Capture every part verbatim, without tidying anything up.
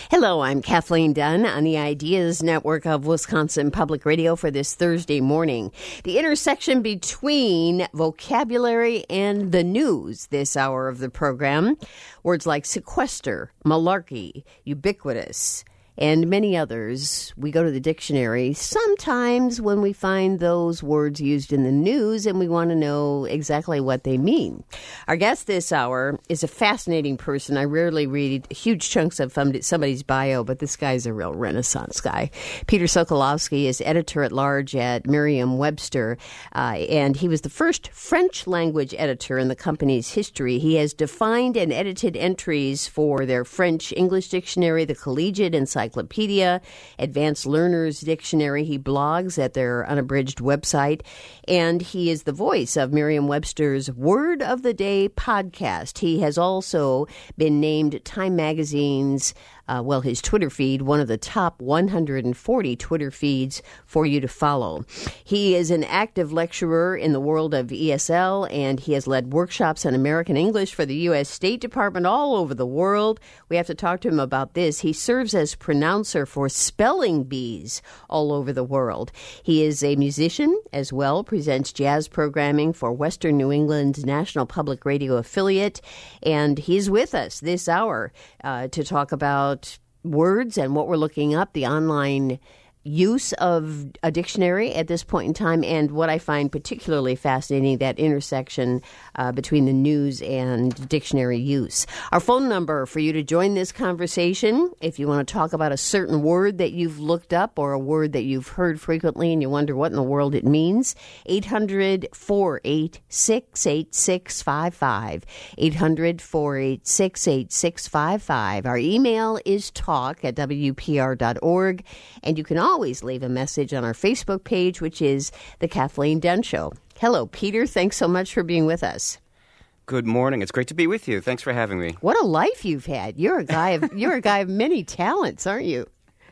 Hello, I'm Kathleen Dunn on the Ideas Network of Wisconsin Public Radio for this Thursday morning. The intersection between vocabulary and the news this hour of the program. Words like sequester, malarkey, ubiquitous, and many others. We go to the dictionary sometimes when we find those words used in the news and we want to know exactly what they mean. Our guest this hour is a fascinating person. I rarely read huge chunks of somebody's bio, but this guy's a real Renaissance guy. Peter Sokolowski is editor-at-large at Merriam-Webster, uh, and he was the first French-language editor in the company's history. He has defined and edited entries for their French-English dictionary, the Collegiate Encyclopedia, Encyclopedia, Advanced Learners Dictionary. He blogs at their unabridged website, and he is the voice of Merriam-Webster's Word of the Day podcast. He has also been named Time Magazine's Uh, well, his Twitter feed, one of the top one hundred forty Twitter feeds for you to follow. He is an active lecturer in the world of E S L, and he has led workshops on American English for the U S State Department all over the world. We have to talk to him about this. He serves as pronouncer for spelling bees all over the world. He is a musician as well, presents jazz programming for Western New England's National Public Radio affiliate, and he's with us this hour uh, to talk about words and what we're looking up, the online use of a dictionary at this point in time, and what I find particularly fascinating, that intersection uh, between the news and dictionary use. Our phone number for you to join this conversation, if you want to talk about a certain word that you've looked up or a word that you've heard frequently and you wonder what in the world it means, eight hundred, four eight six, eight six five five, eight hundred, four eight six, eight six five five. Our email is talk at W P R dot org, and you can also always leave a message on our Facebook page, which is The Kathleen Dunn Show. Hello, Peter. Thanks so much for being with us. Good morning. It's great to be with you. Thanks for having me. What a life you've had. You're a guy of you're a guy of many talents, aren't you?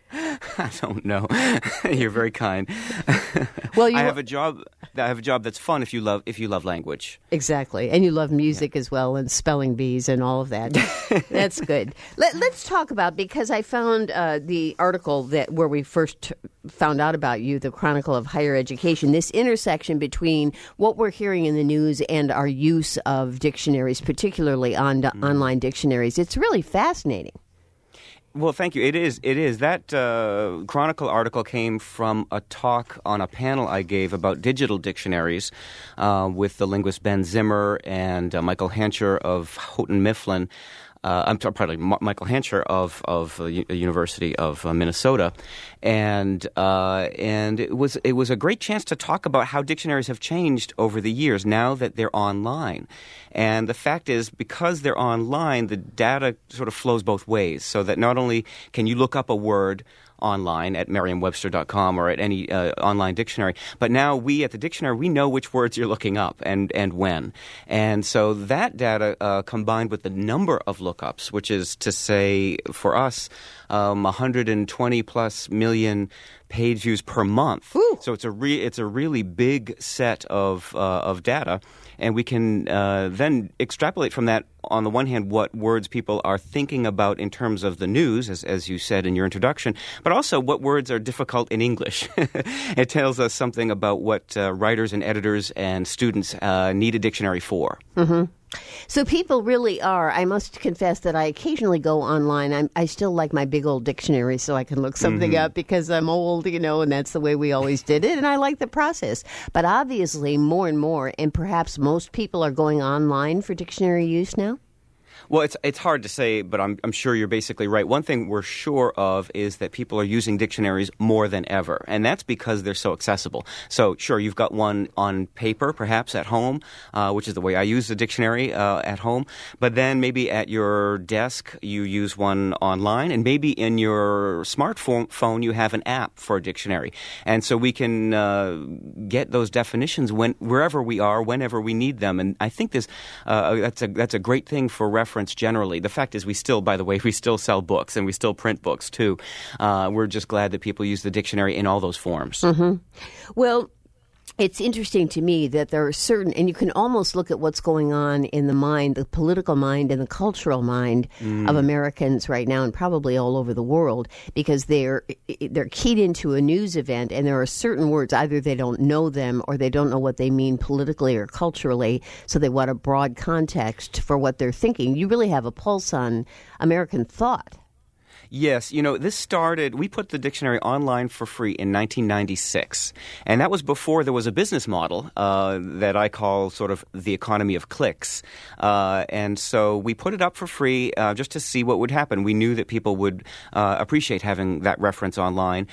I don't know. You're very kind. Well, you I have a job. I have a job that's fun if you love if you love language. Exactly, and you love music yeah. as well, and spelling bees and all of that. That's good. Let, let's talk about, because I found uh, the article that where we first found out about you, the Chronicle of Higher Education. This intersection between what we're hearing in the news and our use of dictionaries, particularly on mm. online dictionaries. It's really fascinating. Well, thank you. It is. It is. That uh, Chronicle article came from a talk on a panel I gave about digital dictionaries uh, with the linguist Ben Zimmer and uh, Michael Hancher of Houghton Mifflin. Uh, I'm probably M- Michael Hancher of of the U- University of uh, Minnesota, and uh, and it was it was a great chance to talk about how dictionaries have changed over the years now that they're online. And the fact is, because they're online, the data sort of flows both ways, so that not only can you look up a word online at merriam webster dot com or at any uh, online dictionary, but now we at the dictionary, we know which words you're looking up and, and when. And so that data uh, combined with the number of lookups, which is to say for us, um, one hundred twenty plus million page views per month. Ooh. So it's a re- it's a really big set of uh, of data, and we can uh, then extrapolate from that, on the one hand, what words people are thinking about in terms of the news, as, as you said in your introduction, but also what words are difficult in English. It tells us something about what uh, writers and editors and students uh, need a dictionary for. Mm-hmm. So people really are. I must confess that I occasionally go online. I'm, I still like my big old dictionary so I can look something mm-hmm. up because I'm old, you know, and that's the way we always did it. And I like the process. But obviously more and more, and perhaps most people are going online for dictionary use now? Well, it's it's hard to say, but I'm I'm sure you're basically right. One thing we're sure of is that people are using dictionaries more than ever, and that's because they're so accessible. So, sure, you've got one on paper, perhaps at home, uh, which is the way I use the dictionary uh, at home. But then maybe at your desk you use one online, and maybe in your smartphone phone you have an app for a dictionary. And so we can uh, get those definitions when wherever we are, whenever we need them. And I think this uh, that's a that's a great thing for reference generally. The fact is we still, by the way, we still sell books and we still print books too. Uh, we're just glad that people use the dictionary in all those forms. Mm-hmm. Well, It's interesting to me that there are certain, and you can almost look at what's going on in the mind, the political mind and the cultural mind mm. of Americans right now, and probably all over the world, because they're they're keyed into a news event, and there are certain words, either they don't know them or they don't know what they mean politically or culturally, so they want a broad context for what they're thinking. You really have a pulse on American thought. Yes, you know, this started, we put the dictionary online for free in nineteen ninety-six, and that was before there was a business model uh, that I call sort of the economy of clicks. Uh, and so we put it up for free uh, just to see what would happen. We knew that people would uh, appreciate having that reference online.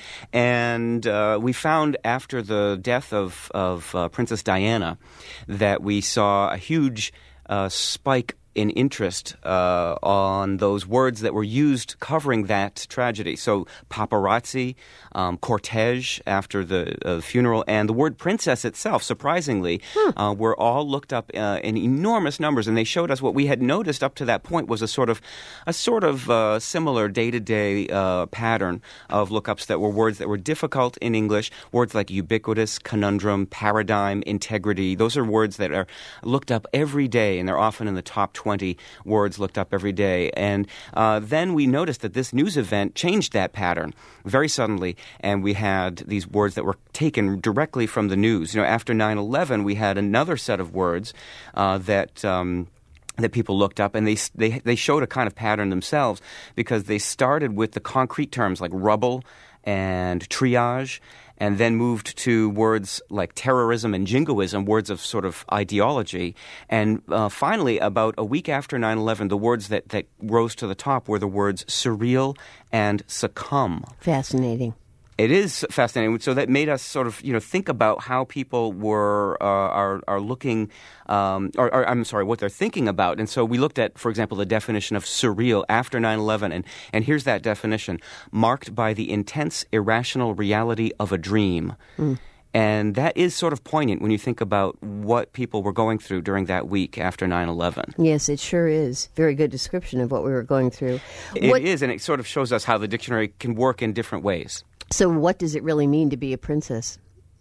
And uh, we found after the death of, of uh, Princess Diana that we saw a huge uh, spike in interest uh, on those words that were used covering that tragedy. So paparazzi, um, cortege after the uh, funeral, and the word princess itself, surprisingly, hmm. uh, were all looked up uh, in enormous numbers, and they showed us what we had noticed up to that point was a sort of a sort of uh, similar day-to-day uh, pattern of lookups that were words that were difficult in English, words like ubiquitous, conundrum, paradigm, integrity. Those are words that are looked up every day, and they're often in the top twenty words looked up every day. And uh, then we noticed that this news event changed that pattern very suddenly, and we had these words that were taken directly from the news. You know, after nine eleven, we had another set of words uh, that... Um, that people looked up, and they, they they showed a kind of pattern themselves because they started with the concrete terms like rubble and triage, and then moved to words like terrorism and jingoism, words of sort of ideology. And uh, finally, about a week after nine eleven, the words that, that rose to the top were the words surreal and succumb. Fascinating. It is fascinating. So that made us sort of, you know, think about how people were uh, are are looking, um, or, or I'm sorry, what they're thinking about. And so we looked at, for example, the definition of surreal after nine eleven, and and here's that definition: marked by the intense, irrational reality of a dream. Mm. And that is sort of poignant when you think about what people were going through during that week after nine eleven. Yes, it sure is. Very good description of what we were going through. It what- is, and it sort of shows us how the dictionary can work in different ways. So what does it really mean to be a princess?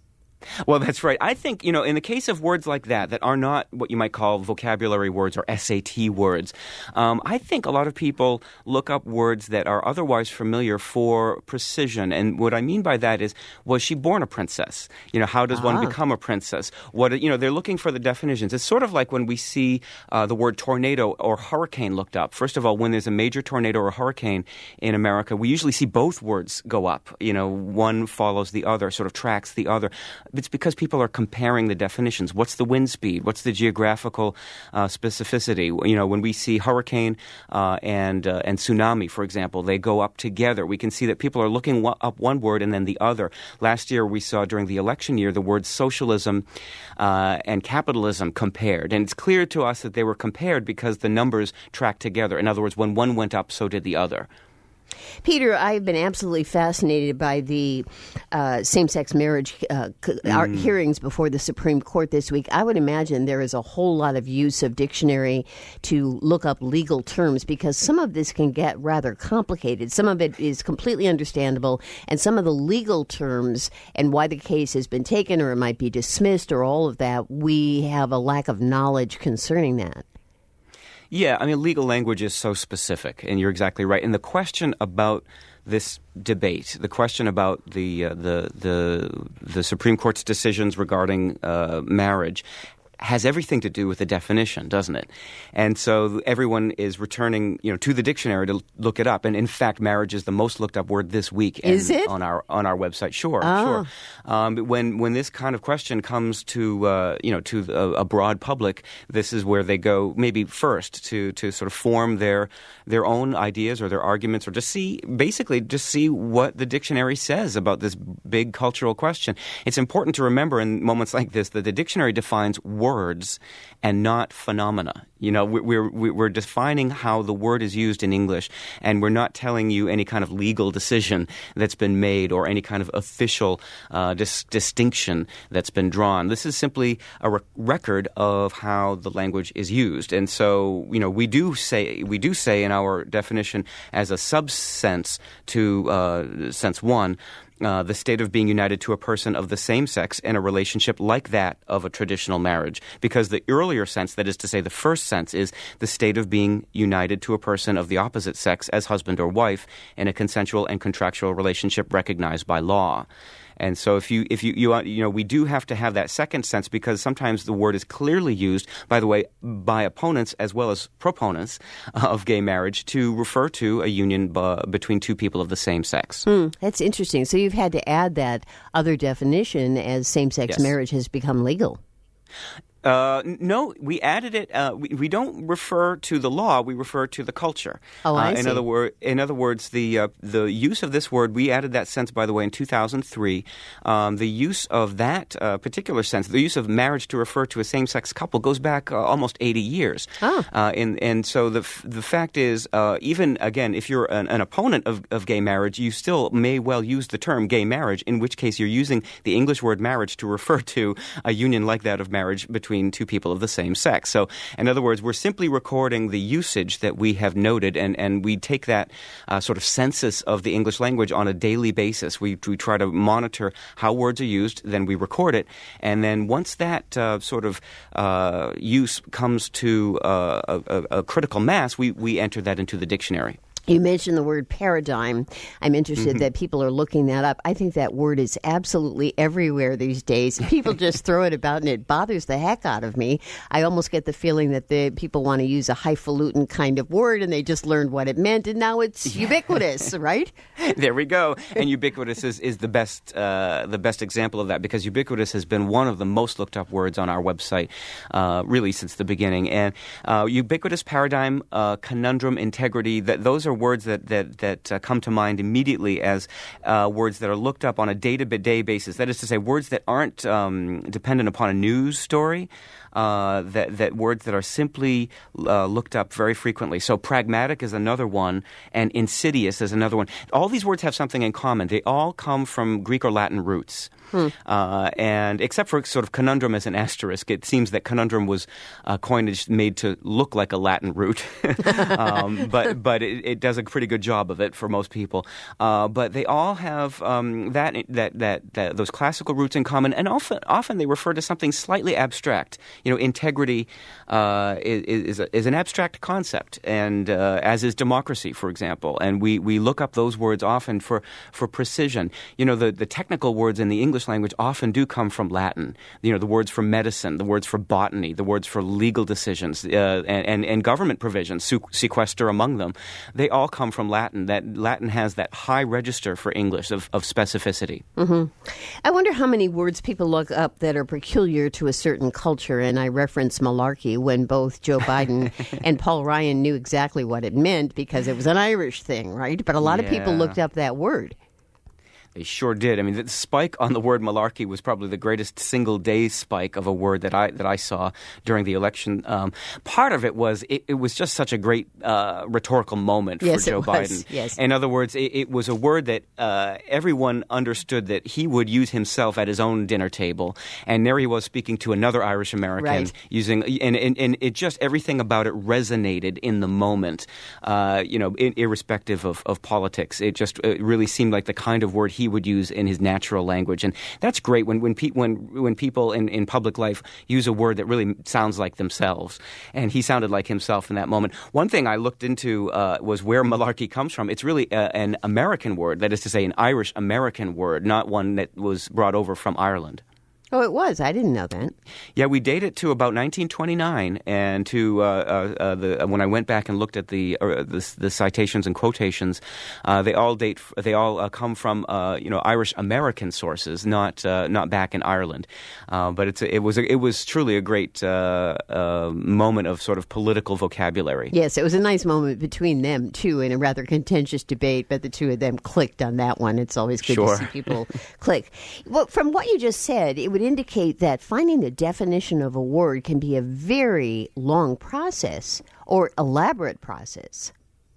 Well, that's right. I think, you know, in the case of words like that, that are not what you might call vocabulary words or S A T words, um, I think a lot of people look up words that are otherwise familiar for precision. And what I mean by that is, was she born a princess? You know, how does ah. one become a princess? What, you know, they're looking for the definitions. It's sort of like when we see uh, the word tornado or hurricane looked up. First of all, when there's a major tornado or hurricane in America, we usually see both words go up. You know, one follows the other, sort of tracks the other. It's because people are comparing the definitions. What's the wind speed? What's the geographical uh, specificity? You know, when we see hurricane uh, and uh, and tsunami, for example, they go up together. We can see that people are looking w- up one word and then the other. Last year, we saw during the election year the words socialism uh, and capitalism compared. And it's clear to us that they were compared because the numbers tracked together. In other words, when one went up, so did the other. Peter, I've been absolutely fascinated by the uh, same-sex marriage uh, mm. hearings before the Supreme Court this week. I would imagine there is a whole lot of use of dictionary to look up legal terms because some of this can get rather complicated. Some of it is completely understandable, and some of the legal terms and why the case has been taken or it might be dismissed or all of that, we have a lack of knowledge concerning that. Yeah, I mean, legal language is so specific, and you're exactly right. And the question about this debate, the question about the uh, the the the Supreme Court's decisions regarding uh, marriage, has everything to do with the definition, doesn't it? And so everyone is returning, you know, to the dictionary to look it up. And in fact, marriage is the most looked up word this week. Is it? On our on our website, sure, oh. sure. Um, when when this kind of question comes to uh, you know to a, a broad public, this is where they go maybe first to to sort of form their their own ideas or their arguments, or just see basically just see what the dictionary says about this big cultural question. It's important to remember in moments like this that the dictionary defines words. words and not phenomena. You know, we're, we're we're defining how the word is used in English, and we're not telling you any kind of legal decision that's been made or any kind of official uh, dis- distinction that's been drawn. This is simply a re- record of how the language is used. And so, you know, we do say we do say in our definition as a subsense to uh, sense one, uh, the state of being united to a person of the same sex in a relationship like that of a traditional marriage. Because the earlier sense, that is to say the first sense, is the state of being united to a person of the opposite sex as husband or wife in a consensual and contractual relationship recognized by law. And so if you, if you, you, you know, we do have to have that second sense, because sometimes the word is clearly used, by the way, by opponents as well as proponents of gay marriage to refer to a union b- between two people of the same sex. Hmm, that's interesting. So you've had to add that other definition as same-sex Yes. marriage has become legal. Uh, no, we added it. Uh, we, we don't refer to the law; we refer to the culture. Oh, I uh, see. In other word, in other words, the uh, the use of this word, we added that sense, by the way, in two thousand three. Um, the use of that uh, particular sense, the use of marriage to refer to a same-sex couple, goes back uh, almost eighty years. Oh. Uh, and and so the f- the fact is, uh, even again, if you're an, an opponent of, of gay marriage, you still may well use the term gay marriage. In which case, you're using the English word marriage to refer to a union like that of marriage between between two people of the same sex. So, in other words, we're simply recording the usage that we have noted, and, and we take that uh, sort of census of the English language on a daily basis. We, we try to monitor how words are used, then we record it, and then once that uh, sort of uh, use comes to uh, a, a critical mass, we, we enter that into the dictionary. You mentioned the word paradigm. I'm interested Mm-hmm. that people are looking that up. I think that word is absolutely everywhere these days. People just throw it about, and it bothers the heck out of me. I almost get the feeling that the people want to use a highfalutin kind of word, and they just learned what it meant, and now it's ubiquitous, right? There we go. And ubiquitous is, is the best uh, the best example of that, because ubiquitous has been one of the most looked up words on our website uh, really since the beginning. And uh, ubiquitous, paradigm, uh, conundrum, integrity, that those are words that that, that uh, come to mind immediately as uh, words that are looked up on a day-to-day basis. That is to say, words that aren't um, dependent upon a news story, uh, that, that words that are simply uh, looked up very frequently. So pragmatic is another one, and insidious is another one. All these words have something in common. They all come from Greek or Latin roots. Hmm. Uh, and except for sort of conundrum as an asterisk, it seems that conundrum was uh, coinage made to look like a Latin root. um, but but it, it does a pretty good job of it for most people. Uh, but they all have um, that, that that that those classical roots in common, and often often they refer to something slightly abstract. You know, integrity uh, is is, a, is an abstract concept, and uh, as is democracy, for example. And we, we look up those words often for, for precision. You know, the, the technical words in the English language often do come from Latin. You know, the words for medicine, the words for botany, the words for legal decisions, uh, and, and, and government provisions, sequester among them. They all come from Latin. That Latin has that high register for English of, of specificity. Mm-hmm. I wonder how many words people look up that are peculiar to a certain culture. And I reference malarkey when both Joe Biden and Paul Ryan knew exactly what it meant because it was an Irish thing, right? But a lot yeah. of people looked up that word. They sure did. I mean, the spike on the word malarkey was probably the greatest single-day spike of a word that I that I saw during the election. Um, part of it was it, it was just such a great uh, rhetorical moment yes, for Joe it was. Biden. Yes. In other words, it, it was a word that uh, everyone understood that he would use himself at his own dinner table, and there he was speaking to another Irish American right. using, and, and and it just everything about it resonated in the moment. Uh, you know, in, irrespective of, of politics, it just it really seemed like the kind of word he would use in his natural language. And that's great when when, pe- when, when people in, in public life use a word that really sounds like themselves. And he sounded like himself in that moment. One thing I looked into uh, was where malarkey comes from. It's really a, an American word, that is to say an Irish-American word, not one that was brought over from Ireland. Oh, it was. I didn't know that. Yeah, we date it to about nineteen twenty-nine, and to uh, uh, uh, the when I went back and looked at the uh, the, the citations and quotations, uh, they all date. They all uh, come from uh, you know Irish American sources, not uh, not back in Ireland. Uh, but it's a, it was a, it was truly a great uh, uh, moment of sort of political vocabulary. Yes, it was a nice moment between them too, in a rather contentious debate. But the two of them clicked on that one. It's always good sure. to see people click. Well, from what you just said, it would indicate that finding the definition of a word can be a very long process or elaborate process.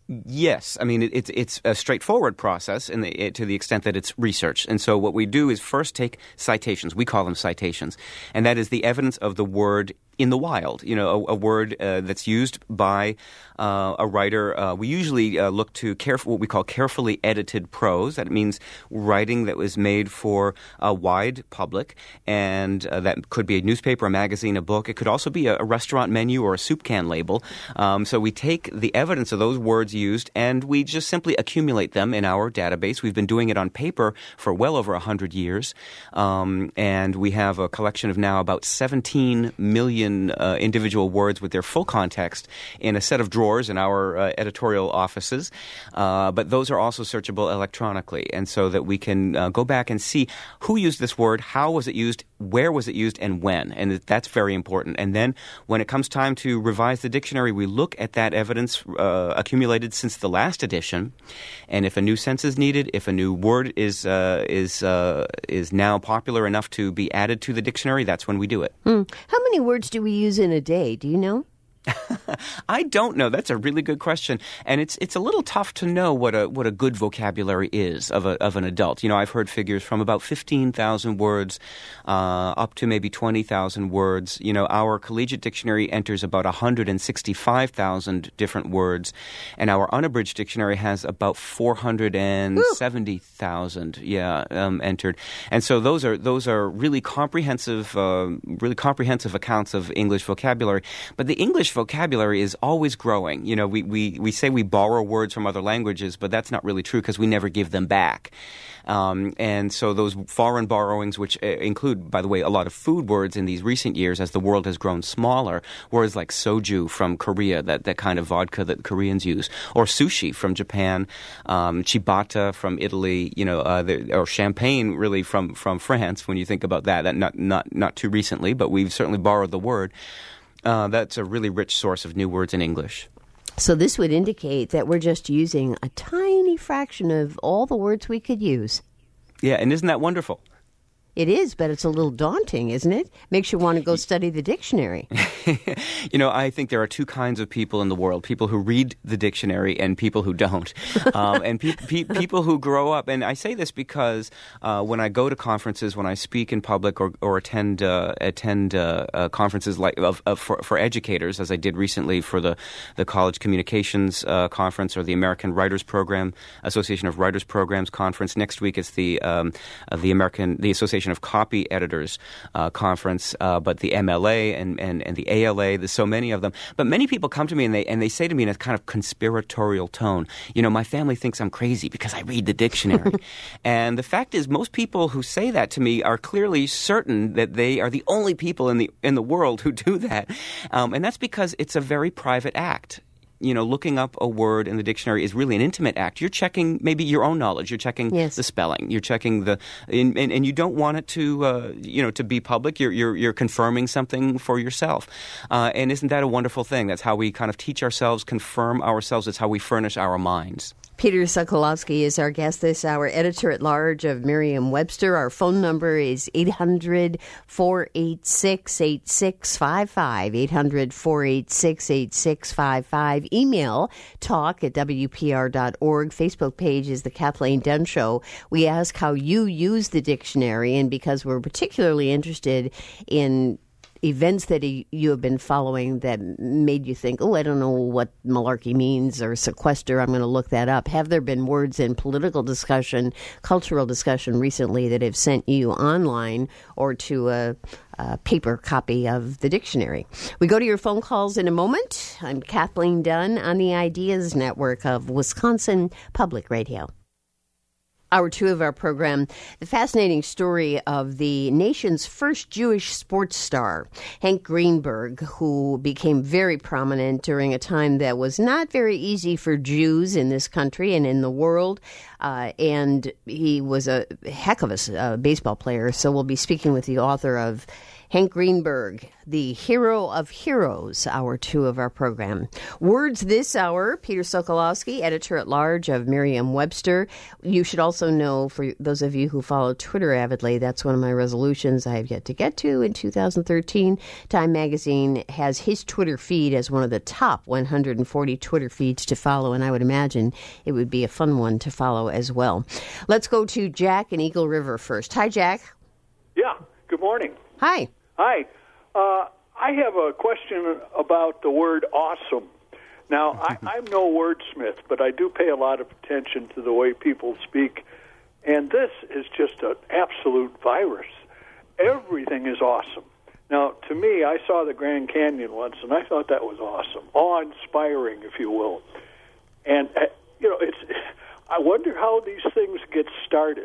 Yes. I mean, it, it's it's a straightforward process in the, it, to the extent that it's research. And so what we do is first take citations. We call them citations. And that is the evidence of the word in the wild, you know, a, a word uh, that's used by uh, a writer. Uh, we usually uh, look to caref- what we call carefully edited prose. That means writing that was made for a wide public, and uh, that could be a newspaper, a magazine, a book. It could also be a, a restaurant menu or a soup can label. Um, so we take the evidence of those words used, and we just simply accumulate them in our database. We've been doing it on paper for well over one hundred years, um, and we have a collection of now about seventeen million Uh, individual words with their full context in a set of drawers in our uh, editorial offices. Uh, but those are also searchable electronically, and so that we can uh, go back and see who used this word, how was it used, where was it used, and when. And that's very important. And then when it comes time to revise the dictionary, we look at that evidence uh, accumulated since the last edition, and if a new sense is needed, if a new word is uh, is uh, is now popular enough to be added to the dictionary, that's when we do it. Mm. How many words do we use in a day? Do you know? I don't know. That's a really good question, and it's it's a little tough to know what a what a good vocabulary is of a of an adult. You know, I've heard figures from about fifteen thousand words uh, up to maybe twenty thousand words. You know, our collegiate dictionary enters about one hundred sixty-five thousand different words, and our unabridged dictionary has about four hundred seventy thousand. Yeah, um, entered, and so those are those are really comprehensive, uh, really comprehensive accounts of English vocabulary. But the English vocabulary is always growing. You know, we, we, we say we borrow words from other languages, but that's not really true because we never give them back. Um, and so those foreign borrowings, which uh, include, by the way, a lot of food words in these recent years as the world has grown smaller, words like soju from Korea, that, that kind of vodka that Koreans use, or sushi from Japan, um, ciabatta from Italy, you know, uh, the, or champagne really from, from France, when you think about that, that not, not, not too recently, but we've certainly borrowed the word. Uh, that's a really rich source of new words in English. So this would indicate that we're just using a tiny fraction of all the words we could use. Yeah, and isn't that wonderful? It is, but it's a little daunting, isn't it? Makes you want to go study the dictionary. You know, I think there are two kinds of people in the world, people who read the dictionary and people who don't. Um, and pe- pe- people who grow up, and I say this because uh, when I go to conferences, when I speak in public or, or attend uh, attend uh, uh, conferences like of, of, for, for educators, as I did recently for the, the College Communications uh, Conference or the American Writers Program, Association of Writers Programs Conference. Next week it's the, um, uh, the American, the Association of Copy Editors uh, Conference, uh, but the M L A and, and, and the A L A, there's so many of them. But many people come to me and they and they say to me in a kind of conspiratorial tone, you know, my family thinks I'm crazy because I read the dictionary. And the fact is, most people who say that to me are clearly certain that they are the only people in the in the world who do that. Um, and that's because it's a very private act. You know, looking up a word in the dictionary is really an intimate act. You're checking maybe your own knowledge. You're checking yes. the spelling. You're checking the, and, and, and you don't want it to, uh, you know, to be public. You're you're you're confirming something for yourself. Uh, and isn't that a wonderful thing? That's how we kind of teach ourselves, confirm ourselves. It's how we furnish our minds. Peter Sokolowski is our guest this hour, editor-at-large of Merriam-Webster. Our phone number is eight hundred, four eight six, eight six five five, eight hundred, four eight six, eight six five five. Email talk at W P R dot org. Facebook page is The Kathleen Dunn Show. We ask how you use the dictionary, and because we're particularly interested in events that you have been following that made you think, oh, I don't know what malarkey means or sequester, I'm going to look that up. Have there been words in political discussion, cultural discussion recently that have sent you online or to a, a paper copy of the dictionary? We go to your phone calls in a moment. I'm Kathleen Dunn on the Ideas Network of Wisconsin Public Radio. Hour two of our program, the fascinating story of the nation's first Jewish sports star, Hank Greenberg, who became very prominent during a time that was not very easy for Jews in this country and in the world. Uh, and he was a heck of a uh, baseball player. So we'll be speaking with the author of Hank Greenberg, the hero of heroes, hour two of our program. Words this hour, Peter Sokolowski, editor-at-large of Merriam-Webster. You should also know, for those of you who follow Twitter avidly, that's one of my resolutions I have yet to get to in two thousand thirteen. Time Magazine has his Twitter feed as one of the top one hundred forty Twitter feeds to follow, and I would imagine it would be a fun one to follow as well. Let's go to Jack in Eagle River first. Hi, Jack. Yeah, good morning. Hi. Hi. Uh, I have a question about the word awesome. Now, I, I'm no wordsmith, but I do pay a lot of attention to the way people speak, and this is just an absolute virus. Everything is awesome. Now, to me, I saw the Grand Canyon once, and I thought that was awesome, awe-inspiring, if you will. And, uh, you know, it's. I wonder how these things get started.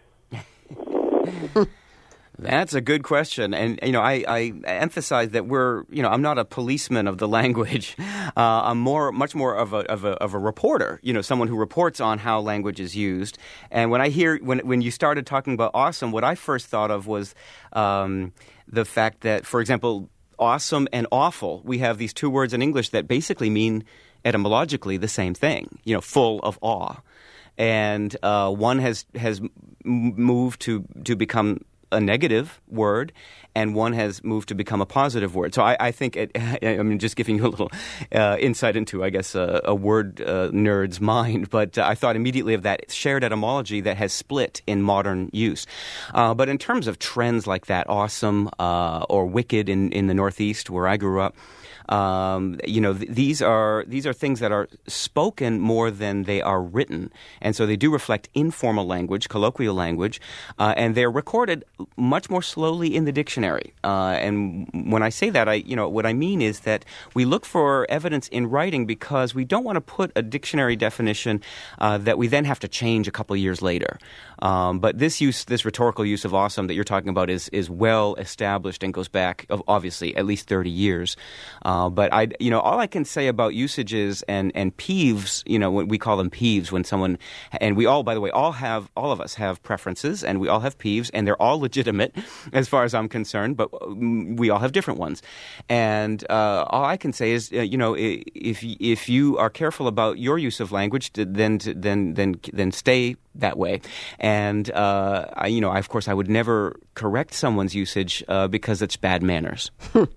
That's a good question. And, you know, I, I emphasize that we're, you know, I'm not a policeman of the language. Uh, I'm more, much more of a, of a, of a reporter, you know, someone who reports on how language is used. And when I hear, when, when you started talking about awesome, what I first thought of was um, the fact that, for example, awesome and awful, we have these two words in English that basically mean etymologically the same thing, you know, full of awe. And uh, one has, has moved to, to become a negative word, and one has moved to become a positive word. So I, I think it, I'm just giving you a little uh, insight into, I guess, a, a word uh, nerd's mind. But uh, I thought immediately of that shared etymology that has split in modern use. Uh, but in terms of trends like that, awesome uh, or wicked in, in the Northeast where I grew up, Um, you know, th- these are these are things that are spoken more than they are written, and so they do reflect informal language, colloquial language, uh, and they're recorded much more slowly in the dictionary. Uh, and when I say that, I you know what I mean is that we look for evidence in writing because we don't want to put a dictionary definition uh, that we then have to change a couple of years later. Um, but this use, this rhetorical use of awesome that you're talking about, is is well established and goes back, obviously, at least thirty years. Uh, but I, you know, all I can say about usages and, and peeves, you know, when we call them peeves when someone, and we all, by the way, all have, all of us have preferences, and we all have peeves, and they're all legitimate as far as I'm concerned, but we all have different ones. And uh, all I can say is, uh, you know, if if you are careful about your use of language, then then then then stay that way. And uh, I, you know, I, of course, I would never correct someone's usage uh, because it's bad manners.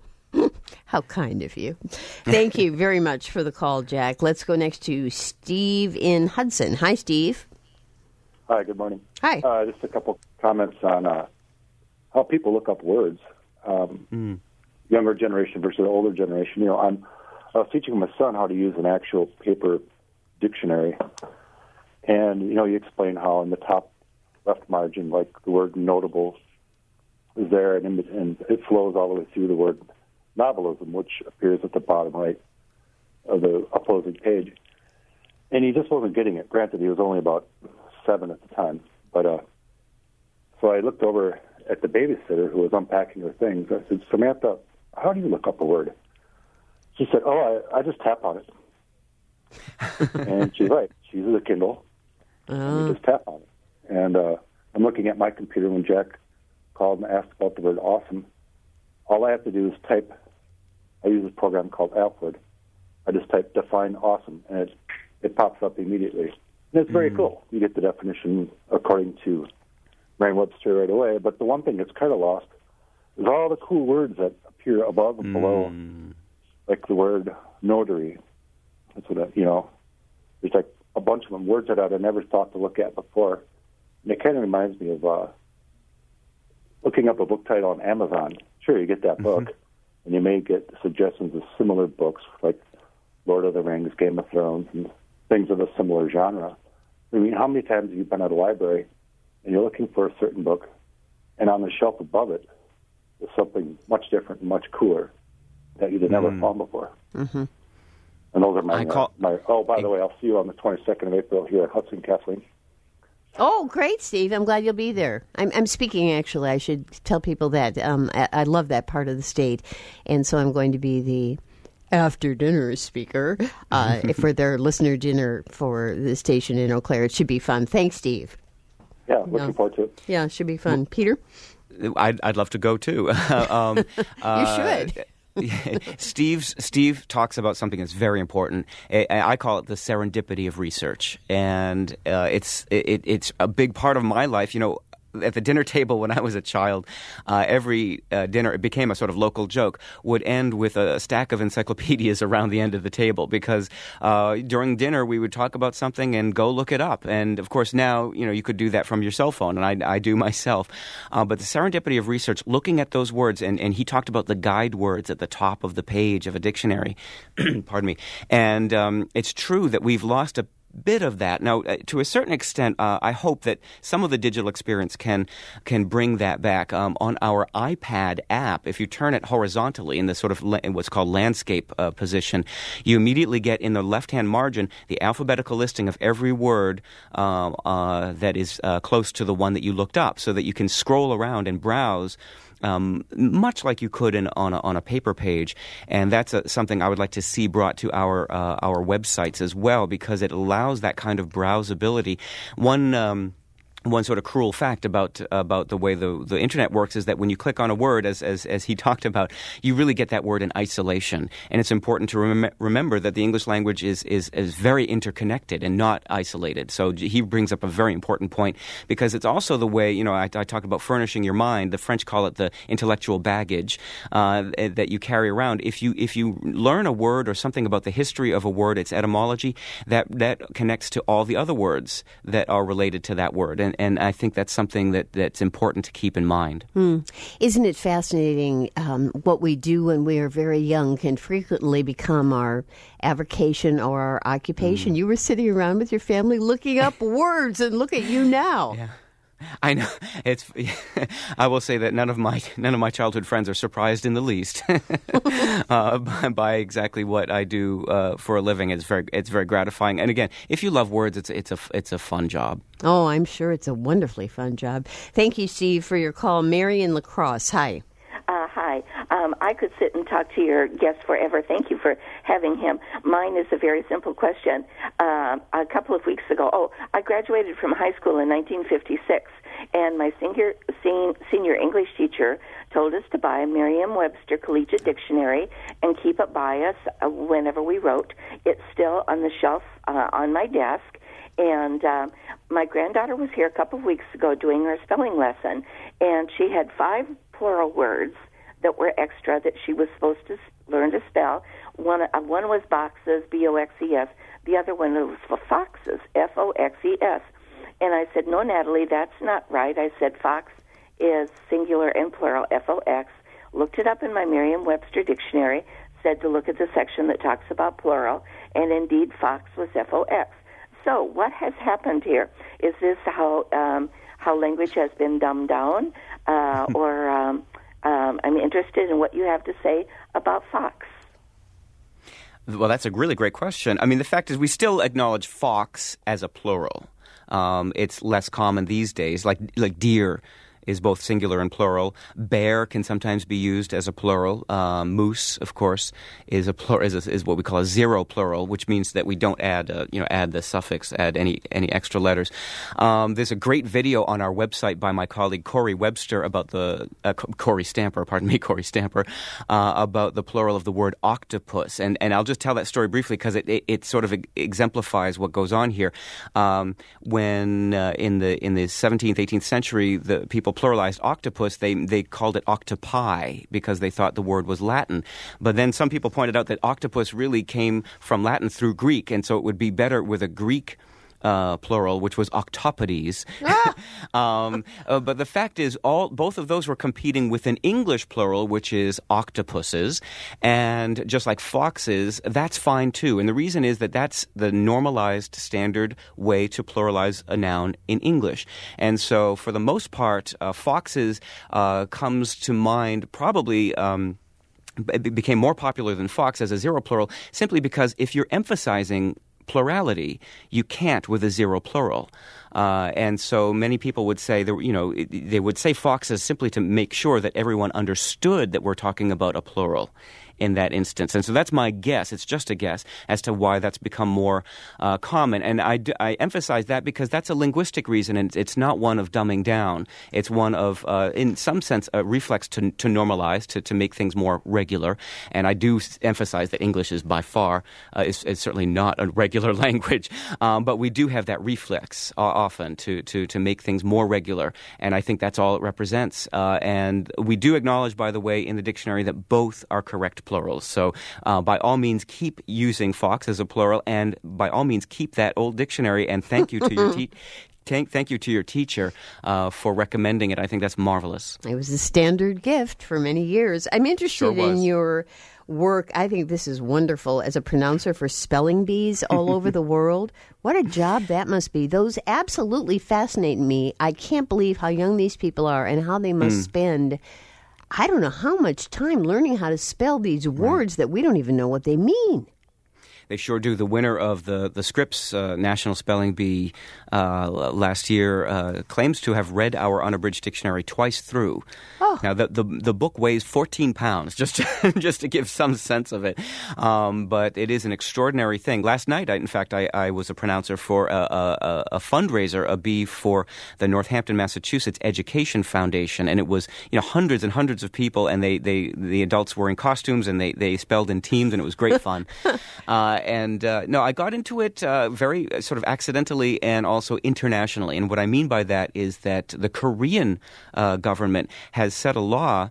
How kind of you. Thank you very much for the call, Jack. Let's go next to Steve in Hudson. Hi, Steve. Hi, good morning. Hi. Uh, just a couple comments on uh, how people look up words. Um, mm. Younger generation versus older generation. You know, I'm I was teaching my son how to use an actual paper dictionary. And, you know, you explain how in the top left margin, like the word notable is there, and, in, and it flows all the way through the word novelism, which appears at the bottom right of the opposing page. And he just wasn't getting it. Granted, he was only about seven at the time. But uh, so I looked over at the babysitter who was unpacking her things. I said, Samantha, how do you look up a word? She said, oh, I, I just tap on it. And she's right. She uses a Kindle. Uh. And you just tap on it. And uh, I'm looking at my computer when Jack called and asked about the word awesome. All I have to do is type. I use this program called Alfred. I just type define awesome, and it, it pops up immediately. And it's very mm. cool. You get the definition according to Merriam-Webster right away. But the one thing that's kind of lost is all the cool words that appear above and mm. below, like the word notary. That's what I, you know. There's like a bunch of them, words that I'd never thought to look at before. And it kind of reminds me of uh, looking up a book title on Amazon. Sure, you get that book, mm-hmm. and you may get suggestions of similar books like Lord of the Rings, Game of Thrones, and things of a similar genre. I mean, how many times have you been at a library and you're looking for a certain book, and on the shelf above it is something much different and much cooler that you'd have never mm. found before? Mm-hmm. And those are my, call, uh, my... Oh, by the way, I'll see you on the twenty-second of April here at Hudson, Kathleen. Oh, great, Steve. I'm glad you'll be there. I'm, I'm speaking, actually. I should tell people that. Um, I, I love that part of the state, and so I'm going to be the after-dinner speaker uh, for their listener dinner for the station in Eau Claire. It should be fun. Thanks, Steve. Yeah, looking no. forward to it. Yeah, it should be fun. Peter? I'd, I'd love to go too. um, you uh, should. Steve's, Steve talks about something that's very important. I, I call it the serendipity of research, and uh, it's it, it's a big part of my life. You know, at the dinner table when I was a child, uh, every uh, dinner, it became a sort of local joke, would end with a stack of encyclopedias around the end of the table because uh, during dinner we would talk about something and go look it up. And of course now, you know, you could do that from your cell phone, and I, I do myself. Uh, but the serendipity of research, looking at those words, and, and he talked about the guide words at the top of the page of a dictionary, pardon me, and um, it's true that we've lost a bit of that. Now, uh, to a certain extent, uh, I hope that some of the digital experience can can bring that back. Um, on our iPad app, if you turn it horizontally in the sort of la- in what's called landscape uh, position, you immediately get in the left-hand margin the alphabetical listing of every word uh, uh, that is uh, close to the one that you looked up, so that you can scroll around and browse Um, much like you could in, on, a, on a paper page. And that's a, something I would like to see brought to our uh, our websites as well, because it allows that kind of browsability. One um, One sort of cruel fact about about the way the, the internet works is that when you click on a word, as, as as he talked about, you really get that word in isolation. And it's important to rem- remember that the English language is, is is very interconnected and not isolated. So he brings up a very important point, because it's also the way, you know, I, I talked about furnishing your mind. The French call it the intellectual baggage uh, that you carry around. If you if you learn a word or something about the history of a word, its etymology, that that connects to all the other words that are related to that word. And And I think that's something that, that's important to keep in mind. Hmm. Isn't it fascinating? Um, what we do when we are very young can frequently become our avocation or our occupation. Mm. You were sitting around with your family looking up words, and look at you now. Yeah. I know. It's. I will say that none of my none of my childhood friends are surprised in the least uh, by, by exactly what I do uh, for a living. It's very it's very gratifying. And again, if you love words, it's it's a it's a fun job. Oh, I'm sure it's a wonderfully fun job. Thank you, Steve, for your call. Mary in La Crosse. Hi. Uh, hi. Um, I could sit and talk to your guest forever. Thank you for having him. Mine is a very simple question. Uh, a couple of weeks ago, oh, I graduated from high school in nineteen fifty-six, and my senior, senior English teacher told us to buy a Merriam-Webster Collegiate Dictionary and keep it by us uh, whenever we wrote. It's still on the shelf uh, on my desk. And uh, my granddaughter was here a couple of weeks ago doing her spelling lesson, and she had five plural words that were extra that she was supposed to learn to spell. One uh, one was boxes, B O X E S. The other one was for foxes, F O X E S. And I said, no, Natalie, that's not right. I said fox is singular and plural, F O X. Looked it up in my Merriam-Webster dictionary, said to look at the section that talks about plural, and indeed fox was F O X. So what has happened here? Is this how um, how language has been dumbed down? Uh, or um, um, I'm interested in what you have to say about fox. Well, that's a really great question. I mean, the fact is we still acknowledge fox as a plural. Um, it's less common these days, like like deer is both singular and plural. Bear can sometimes be used as a plural. Um, moose, of course, is a plur- is, a, is what we call a zero plural, which means that we don't add uh, you know add the suffix, add any any extra letters. Um, there's a great video on our website by my colleague Corey Webster about the uh, Corey Stamper, pardon me, Corey Stamper, uh, about the plural of the word octopus. And and I'll just tell that story briefly because it, it it sort of exemplifies what goes on here. Um, when uh, in the in the seventeenth, eighteenth century, the people pluralized octopus, they they called it octopi because they thought the word was Latin. But then some people pointed out that octopus really came from Latin through Greek, and so it would be better with a Greek Uh, plural, which was octopodes. Ah! um, uh, but the fact is, all both of those were competing with an English plural, which is octopuses. And just like foxes, that's fine too. And the reason is that that's the normalized standard way to pluralize a noun in English. And so for the most part, uh, foxes uh, comes to mind probably... Um, it became more popular than fox as a zero plural simply because if you're emphasizing plurality, you can't with a zero plural. Uh, and so many people would say, that, you know, they would say foxes simply to make sure that everyone understood that we're talking about a plural in that instance. And so that's my guess. It's just a guess as to why that's become more uh, common. And I, do, I emphasize that because that's a linguistic reason, and it's not one of dumbing down. It's one of, uh, in some sense, a reflex to, to normalize, to, to make things more regular. And I do emphasize that English is by far, uh, is, is certainly not a regular language. Um, but we do have that reflex uh, often to, to, to make things more regular. And I think that's all it represents. Uh, and we do acknowledge, by the way, in the dictionary that both are correct plurals. So uh, by all means, keep using fox as a plural, and by all means, keep that old dictionary. And thank you to your te- thank, thank you to your teacher uh, for recommending it. I think that's marvelous. It was a standard gift for many years. I'm interested Sure was. in your work. I think this is wonderful as a pronouncer for spelling bees all over the world. What a job that must be. Those absolutely fascinate me. I can't believe how young these people are and how they must mm. spend I don't know how much time learning how to spell these words right. that we don't even know what they mean. They sure do. The winner of the, the Scripps uh, National Spelling Bee uh, last year uh, claims to have read our unabridged dictionary twice through. Oh. Now, the, the the book weighs fourteen pounds, just to, just to give some sense of it. Um, but it is an extraordinary thing. Last night, I, in fact, I, I was a pronouncer for a, a, a fundraiser, a bee for the Northampton, Massachusetts Education Foundation. And it was, you know, hundreds and hundreds of people, and they, they the adults were in costumes, and they, they spelled in teams, and it was great fun. uh, and uh, no, I got into it uh, very uh, sort of accidentally and also internationally. And what I mean by that is that the Korean uh, government has set a law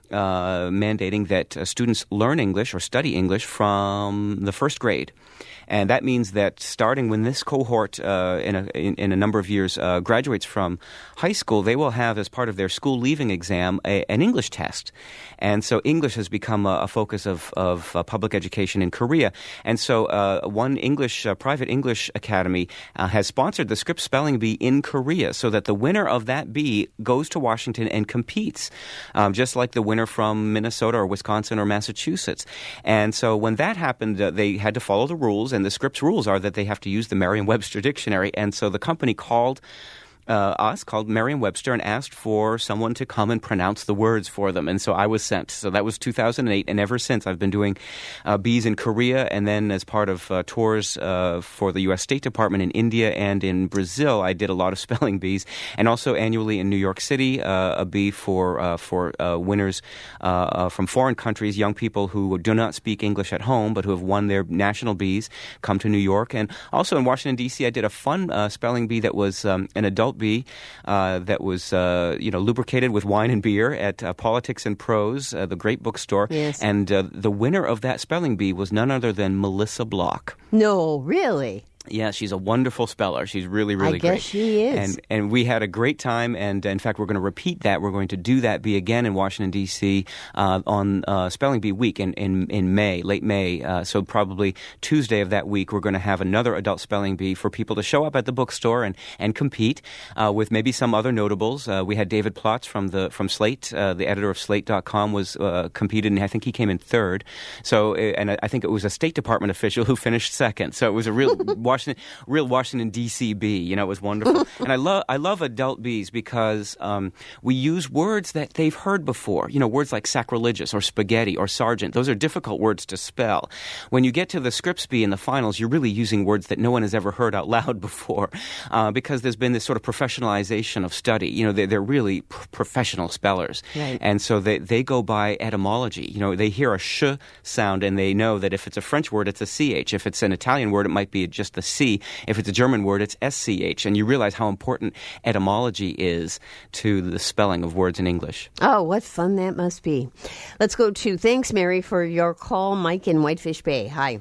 uh, mandating that uh, students learn English or study English from the first grade. And that means that starting when this cohort uh, in, a, in, in a number of years uh, graduates from high school, they will have as part of their school leaving exam a, an English test. And so English has become a, a focus of, of uh, public education in Korea. And so uh, one English, uh, private English academy uh, has sponsored the Scripps Spelling Bee in Korea so that the winner of that bee goes to Washington and competes, um, just like the winner from Minnesota or Wisconsin or Massachusetts. And so when that happened, uh, they had to follow the rules. And the Scripps rules are that they have to use the Merriam-Webster dictionary. And so the company called Uh, us, called Merriam-Webster, and asked for someone to come and pronounce the words for them. And so I was sent. So that was two thousand eight. And ever since, I've been doing uh, bees in Korea. And then as part of uh, tours uh, for the U S State Department in India and in Brazil, I did a lot of spelling bees. And also annually in New York City, uh, a bee for, uh, for uh, winners uh, uh, from foreign countries, young people who do not speak English at home, but who have won their national bees, come to New York. And also in Washington, D C, I did a fun uh, spelling bee that was um, an adult bee uh, that was, uh, you know, lubricated with wine and beer at uh, Politics and Prose, uh, the great bookstore. Yes. And uh, the winner of that spelling bee was none other than Melissa Block. No, really? Yeah, she's a wonderful speller. She's really, really I guess great. she is. And and we had a great time. And uh, in fact, we're going to repeat that. We're going to do that bee again in Washington, D C uh, on uh, Spelling Bee Week in, in, in May, late May. Uh, so probably Tuesday of that week, we're going to have another adult spelling bee for people to show up at the bookstore and, and compete uh, with maybe some other notables. Uh, we had David Plotz from the from Slate, uh, the editor of Slate dot com, was uh, competed, and I think he came in third. So, and I think it was a State Department official who finished second. So it was a real Washington, real Washington D C bee. You know, it was wonderful. And I love I love adult bees because um, we use words that they've heard before. You know, words like sacrilegious or spaghetti or sergeant. Those are difficult words to spell. When you get to the Scripps bee in the finals, you're really using words that no one has ever heard out loud before, uh, because there's been this sort of professionalization of study. You know, they're, they're really pr- professional spellers, right. And so they they go by etymology. You know, they hear a sh sound and they know that if it's a French word, it's a C H. If it's an Italian word, it might be just the C. If it's a German word, it's S C H. And you realize how important etymology is to the spelling of words in English. Oh, what fun that must be. Let's go to, thanks, Mary, for your call. Mike in Whitefish Bay. Hi.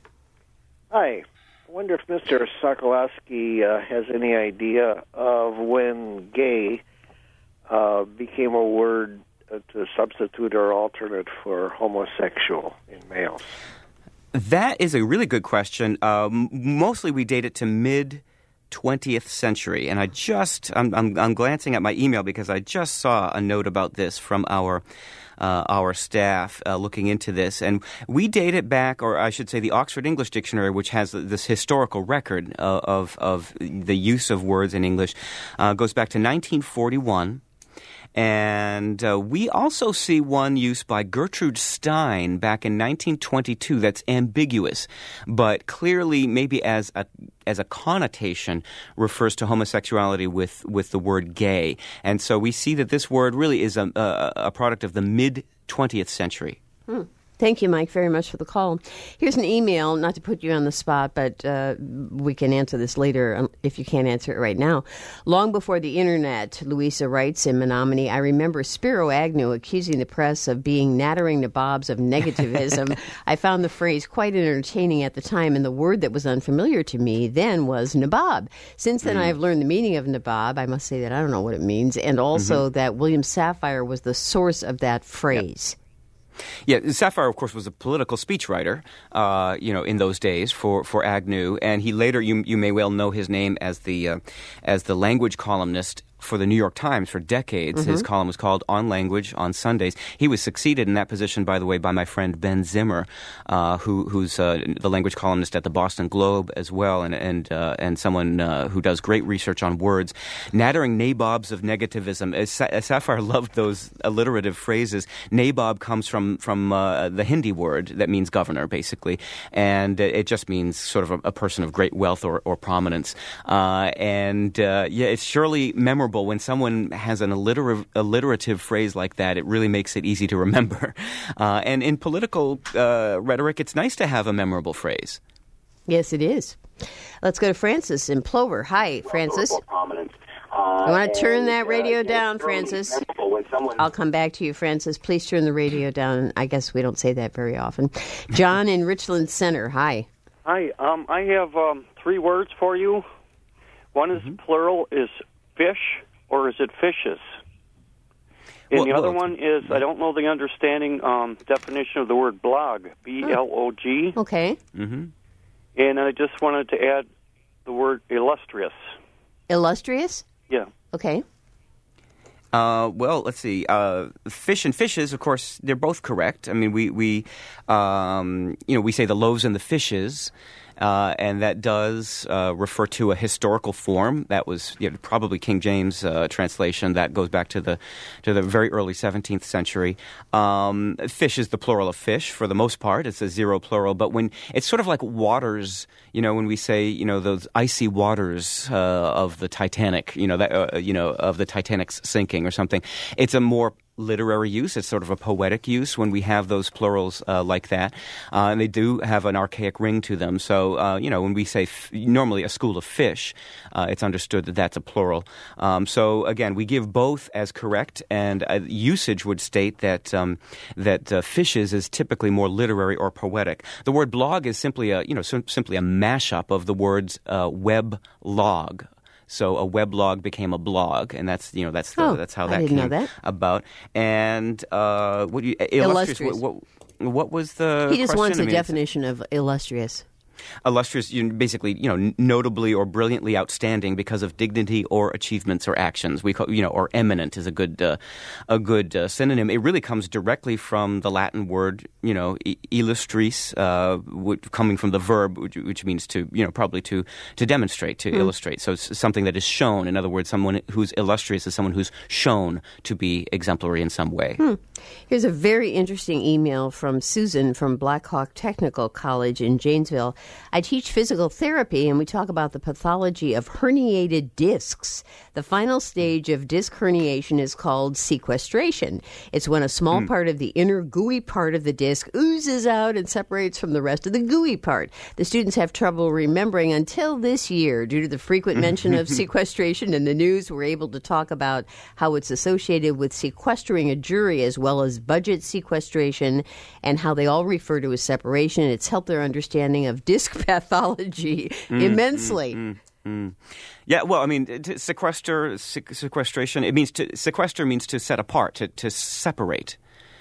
Hi. I wonder if Mister Sokolowski uh, has any idea of when gay uh, became a word uh, to substitute or alternate for homosexual in males. That is a really good question. Um, mostly we date it to mid twentieth century. And I just, I'm, I'm, I'm glancing at my email because I just saw a note about this from our uh, our staff uh, looking into this. And we date it back, or I should say the Oxford English Dictionary, which has this historical record uh, of, of the use of words in English, uh, goes back to nineteen forty-one. And uh, we also see one used by Gertrude Stein back in nineteen twenty-two that's ambiguous, but clearly maybe as a as a connotation refers to homosexuality with, with the word gay. And so we see that this word really is a, a, a product of the mid-twentieth century. Hmm. Thank you, Mike, very much for the call. Here's an email, not to put you on the spot, but uh, we can answer this later if you can't answer it right now. Long before the Internet, Louisa writes in Menominee, I remember Spiro Agnew accusing the press of being nattering nabobs of negativism. I found the phrase quite entertaining at the time, and the word that was unfamiliar to me then was nabob. Since then, mm. I have learned the meaning of nabob. I must say that I don't know what it means, and also mm-hmm. that William Safire was the source of that phrase. Yep. Yeah, Safire, of course, was a political speechwriter, uh, you know, in those days for, for Agnew, and he later, you you may well know his name as the uh, as the language columnist for the New York Times for decades. Mm-hmm. His column was called On Language on Sundays. He was succeeded in that position, by the way, by my friend Ben Zimmer, uh, who who's uh, the language columnist at the Boston Globe as well, and and uh, and someone uh, who does great research on words. Nattering nabobs of negativism. As Sa- as Safire loved those alliterative phrases. Nabob comes from from uh, the Hindi word that means governor, basically, and it just means sort of a, a person of great wealth or, or prominence. Uh, and uh, yeah, it's surely memorable. When someone has an alliterative, alliterative phrase like that, it really makes it easy to remember. Uh, and in political uh, rhetoric, it's nice to have a memorable phrase. Yes, it is. Let's go to Francis in Plover. Hi, Francis. Uh, you want to turn that radio uh, down, Francis? Someone... I'll come back to you, Francis. Please turn the radio down. I guess we don't say that very often. John in Richland Center. Hi. Hi. Um, I have um, three words for you. One is mm-hmm. plural, is fish, or is it fishes? And well, the other well, one is, I don't know the understanding um, definition of the word blog, B L O G. Okay. Mm-hmm. And I just wanted to add the word illustrious. Illustrious? Yeah. Okay. Uh, well, let's see. Uh, fish and fishes, of course, they're both correct. I mean, we, we um, you know, we say the loaves and the fishes. Uh, and that does uh, refer to a historical form. That was you know, probably King James uh, translation. That goes back to the to the very early seventeenth century. Um, fish is the plural of fish for the most part. It's a zero plural. But when it's sort of like waters, you know, when we say you know those icy waters uh, of the Titanic, you know that uh, you know of the Titanic's sinking or something. It's a more literary use. It's sort of a poetic use when we have those plurals uh, like that. Uh, and they do have an archaic ring to them. So, uh, you know, when we say f- normally a school of fish, uh, it's understood that that's a plural. Um, so, again, we give both as correct, and uh, usage would state that um, that uh, fishes is typically more literary or poetic. The word blog is simply a, you know, sim- simply a mashup of the words uh, web log. So a weblog became a blog, and that's you know that's the, oh, that's how I that didn't came know that. about. And uh, what do you, illustrious? illustrious. What, what, what was the? He just question? wants a I mean, definition of illustrious. Illustrious, you know, basically, you know, notably or brilliantly outstanding because of dignity or achievements or actions. We call, you know, or eminent is a good, uh, a good uh, synonym. It really comes directly from the Latin word, you know, illustris, uh, which, coming from the verb, which, which means to, you know, probably to to demonstrate, to mm. illustrate. So it's something that is shown. In other words, someone who's illustrious is someone who's shown to be exemplary in some way. Hmm. Here's a very interesting email from Susan from Black Hawk Technical College in Janesville. I teach physical therapy, and we talk about the pathology of herniated discs. The final stage of disc herniation is called sequestration. It's when a small mm. part of the inner gooey part of the disc oozes out and separates from the rest of the gooey part. The students have trouble remembering until this year. Due to the frequent mention of sequestration in the news, we're able to talk about how it's associated with sequestering a jury as well as budget sequestration, and how they all refer to as separation. It's helped their understanding of disc pathology mm, immensely. Mm, mm, mm. Yeah, well, I mean, to sequester, sequestration, it means to, sequester means to set apart, to, to separate.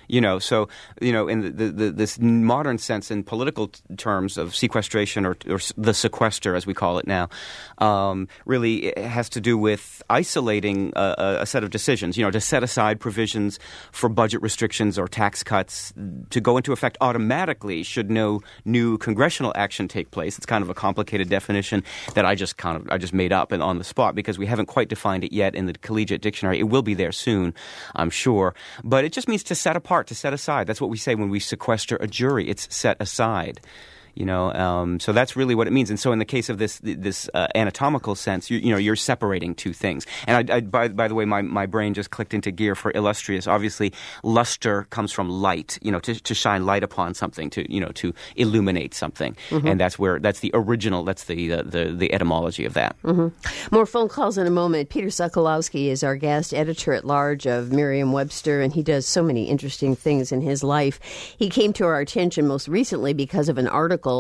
You know, so, you know, in the, the, the, this modern sense in political t- terms of sequestration or, or the sequester, as we call it now, um, really it has to do with isolating a, a set of decisions, you know, to set aside provisions for budget restrictions or tax cuts to go into effect automatically should no new congressional action take place. It's kind of a complicated definition that I just kind of I just made up and on the spot because we haven't quite defined it yet in the collegiate dictionary. It will be there soon, I'm sure. But it just means to set apart, to set aside. That's what we say when we sequester a jury. It's set aside. You know, um, so that's really what it means. And so in the case of this this uh, anatomical sense, you, you know, you're separating two things. And I, I, by, by the way, my, my brain just clicked into gear for illustrious. Obviously, luster comes from light, you know, to, to shine light upon something, to, you know, to illuminate something. Mm-hmm. And that's where, that's the original, that's the the, the, the etymology of that. Mm-hmm. More phone calls in a moment. Peter Sokolowski is our guest, editor-at-large of Merriam-Webster, and he does so many interesting things in his life. He came to our attention most recently because of an article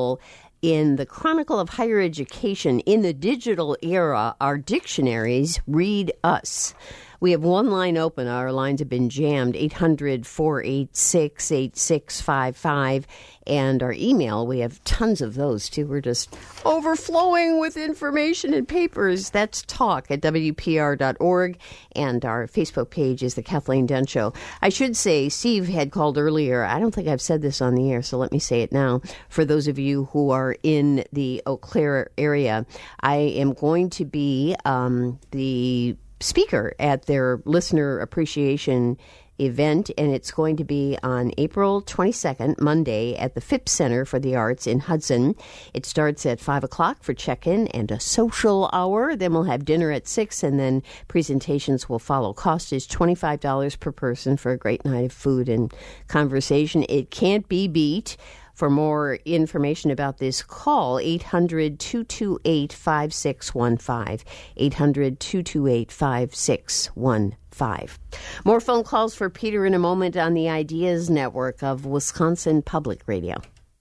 in the Chronicle of Higher Education. In the digital era, our dictionaries read us. We have one line open. Our lines have been jammed, eight hundred, four eight six, eight six five five. And our email, we have tons of those, too. We're just overflowing with information and papers. That's talk at W P R dot org. And our Facebook page is The Kathleen Dunn Show. I should say, Steve had called earlier. I don't think I've said this on the air, so let me say it now. For those of you who are in the Eau Claire area, I am going to be um, the speaker at their listener appreciation event, and it's going to be on April twenty-second, Monday, at the Phipps Center for the Arts in Hudson. It starts at five o'clock for check-in and a social hour. Then we'll have dinner at six, and then presentations will follow. Cost is twenty-five dollars per person for a great night of food and conversation. It can't be beat. For more information about this, call eight hundred, two two eight, five six one five, eight hundred, two two eight, five six one five. More phone calls for Peter in a moment on the Ideas Network of Wisconsin Public Radio.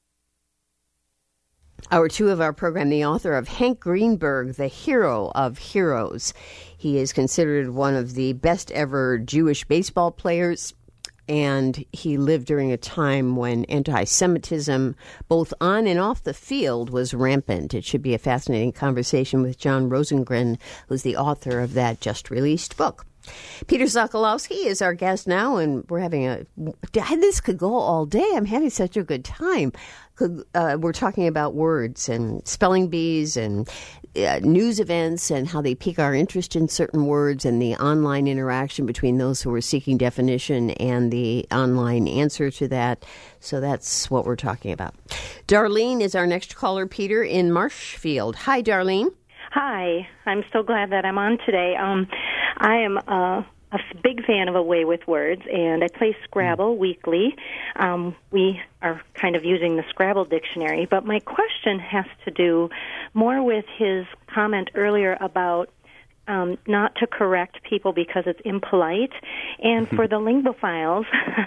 Hour two of our program, the author of Hank Greenberg, the hero of heroes. He is considered one of the best ever Jewish baseball players. And he lived during a time when anti-Semitism, both on and off the field, was rampant. It should be a fascinating conversation with John Rosengren, who's the author of that just-released book. Peter Sokolowski is our guest now, and we're having a... This could go all day. I'm having such a good time. Uh, we're talking about words and spelling bees and uh, news events and how they pique our interest in certain words and the online interaction between those who are seeking definition and the online answer to that. So that's what we're talking about. Darlene is our next caller, Peter, in Marshfield. Hi, Darlene. Hi. I'm so glad that I'm on today. Um, I am... Uh a big fan of A Way with Words, and I play Scrabble mm. weekly. Um, we are kind of using the Scrabble dictionary, but my question has to do more with his comment earlier about um, not to correct people because it's impolite. And for the linguophiles,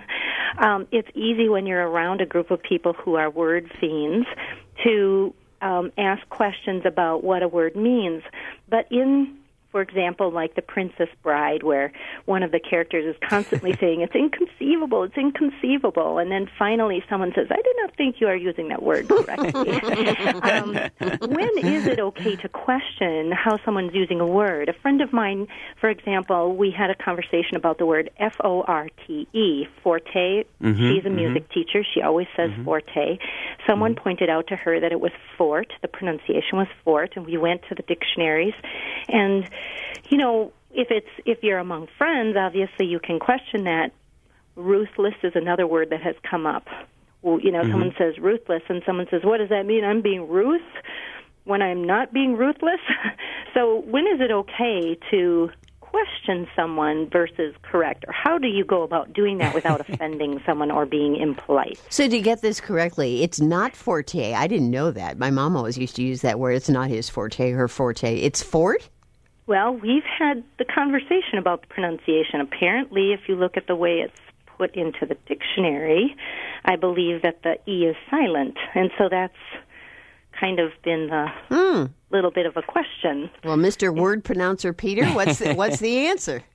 um, it's easy when you're around a group of people who are word fiends to um, ask questions about what a word means. But in For example, like The Princess Bride, where one of the characters is constantly saying, it's inconceivable, it's inconceivable. And then finally someone says, I do not think you are using that word correctly. um, when is it okay to question how someone's using a word? A friend of mine, for example, we had a conversation about the word F O R T E, forte. Mm-hmm, She's a music mm-hmm. teacher. She always says mm-hmm. forte. Someone mm-hmm. pointed out to her that it was fort. The pronunciation was fort. And we went to the dictionaries. And you know, if it's if you're among friends, obviously you can question that. Ruthless is another word that has come up. Well, you know, mm-hmm. someone says ruthless, and someone says, what does that mean? I'm being ruth when I'm not being ruthless? So when is it okay to question someone versus correct? Or how do you go about doing that without offending someone or being impolite? So to get this correctly, it's not forte. I didn't know that. My mom always used to use that word. It's not his forte, her forte. It's fort? Well, we've had the conversation about the pronunciation. Apparently, if you look at the way it's put into the dictionary, I believe that the E is silent. And so that's kind of been the mm. little bit of a question. Well, Mister Word Pronouncer Peter, what's the, what's the answer?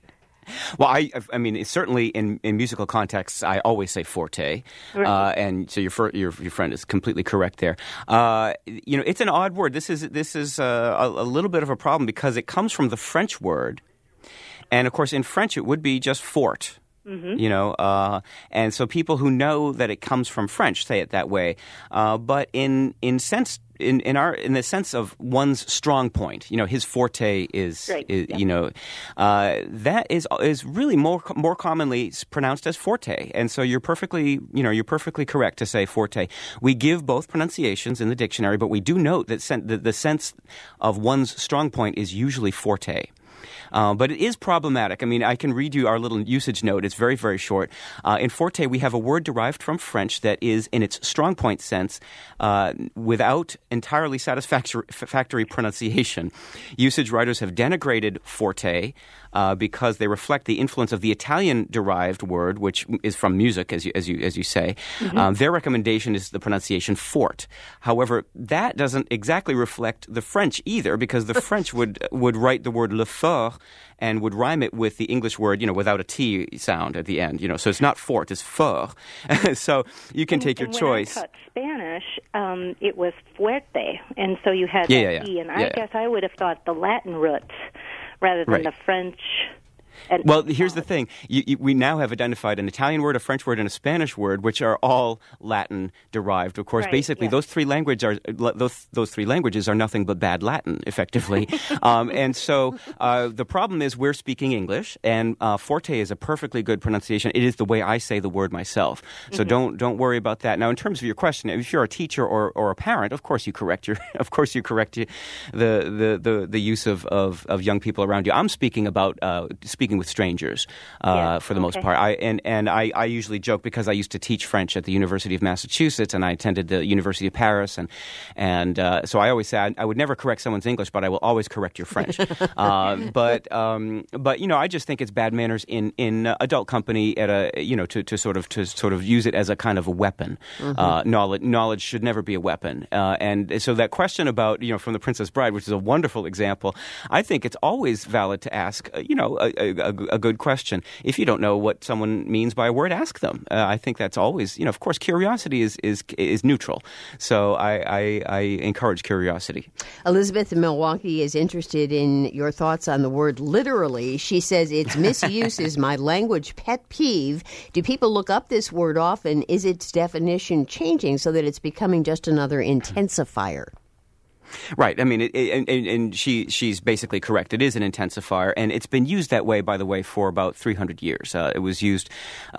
Well, I, I mean, it's certainly in, in musical contexts, I always say forte, right. uh, and so your, your your friend is completely correct there. Uh, you know, it's an odd word. This is this is uh, a, a little bit of a problem because it comes from the French word, and of course, in French, it would be just fort. Mm-hmm. You know, uh, and so people who know that it comes from French say it that way. Uh, but in in sense. In, in our in the sense of one's strong point, you know, his forte is, right. is yeah. you know, uh, that is is really more more commonly pronounced as forte, and so you're perfectly you know you're perfectly correct to say forte. We give both pronunciations in the dictionary, but we do note that sen- the, the sense of one's strong point is usually forte. Uh, but it is problematic. I mean, I can read you our little usage note. It's very, very short. Uh, in forte, we have a word derived from French that is, in its strong point sense, uh, without entirely satisfactory pronunciation. Usage writers have denigrated forte uh, because they reflect the influence of the Italian-derived word, which is from music, as you as you as you say. Mm-hmm. Um, their recommendation is the pronunciation fort. However, that doesn't exactly reflect the French either, because the French would would write the word le fort and would rhyme it with the English word, you know, without a T sound at the end, you know. So it's not fort, it's fort. So you can and, take your and choice. When I taught Spanish, um, it was fuerte, and so you had yeah, that yeah, E, and yeah, I yeah. guess I would have thought the Latin roots rather than right. the French. And, well, here's the thing. You, you, we now have identified an Italian word, a French word, and a Spanish word, which are all Latin-derived. Of course, right, basically, yeah. those three language are those those three languages are nothing but bad Latin, effectively. um, and so uh, the problem is we're speaking English, and uh, forte is a perfectly good pronunciation. It is the way I say the word myself. So mm-hmm. don't don't worry about that. Now, in terms of your question, if you're a teacher or, or a parent, of course you correct your of course you correct your, the, the the the use of, of, of young people around you. I'm speaking about uh, speaking with strangers uh, yeah, for the okay. most part. I and and I, I usually joke because I used to teach French at the University of Massachusetts, and I attended the University of Paris, and and uh, so I always say I, I would never correct someone's English, but I will always correct your French. uh, but um, but you know, I just think it's bad manners in in uh, adult company at a you know to, to sort of to sort of use it as a kind of a weapon. Mm-hmm. Uh, knowledge knowledge should never be a weapon. Uh, and so that question about you know from The Princess Bride, which is a wonderful example, I think it's always valid to ask uh, you know a, a, a good question. If you don't know what someone means by a word, ask them. Uh, I think that's always, you know, of course, curiosity is is is neutral. So I, I, I encourage curiosity. Elizabeth in Milwaukee is interested in your thoughts on the word literally. She says its misuse is my language pet peeve. Do people look up this word often? Is its definition changing so that it's becoming just another intensifier? Right. I mean, it, it, and, and she she's basically correct. It is an intensifier, and it's been used that way, by the way, for about three hundred years. Uh, it was used,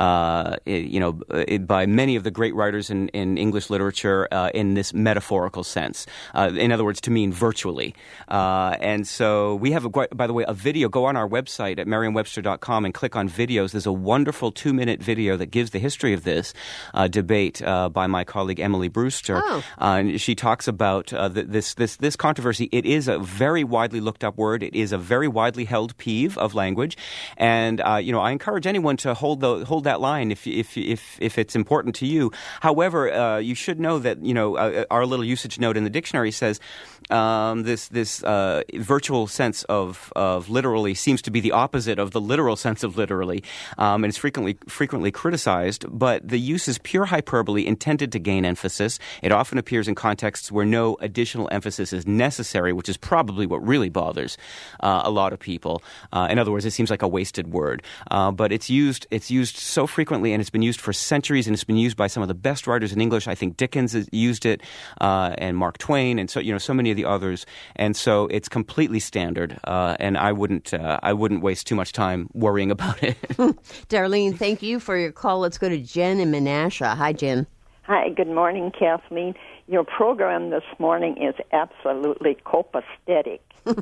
uh, it, you know, it, by many of the great writers in, in English literature uh, in this metaphorical sense. Uh, in other words, to mean virtually. Uh, and so we have, a, by the way, a video. Go on our website at merriam webster dot com and click on videos. There's a wonderful two-minute video that gives the history of this uh, debate uh, by my colleague Emily Brewster. Oh. Uh, and she talks about uh, the, this This this controversy. It is a very widely looked up word. It is a very widely held peeve of language, and uh, you know I encourage anyone to hold the hold that line if if if if it's important to you. However, uh, you should know that you know uh, our little usage note in the dictionary says um, this this uh, virtual sense of of literally seems to be the opposite of the literal sense of literally, um, and it's frequently frequently criticized. But the use is pure hyperbole intended to gain emphasis. It often appears in contexts where no additional emphasis is necessary, which is probably what really bothers uh, a lot of people. Uh, in other words, it seems like a wasted word. Uh, but it's used it's used so frequently, and it's been used for centuries, and it's been used by some of the best writers in English. I think Dickens has used it, uh, and Mark Twain, and so you know so many of the others. And so it's completely standard. Uh, and I wouldn't uh, I wouldn't waste too much time worrying about it. Darlene, thank you for your call. Let's go to Jen in Menasha. Hi, Jen. Hi, good morning, Kathleen. Your program this morning is absolutely copacetic.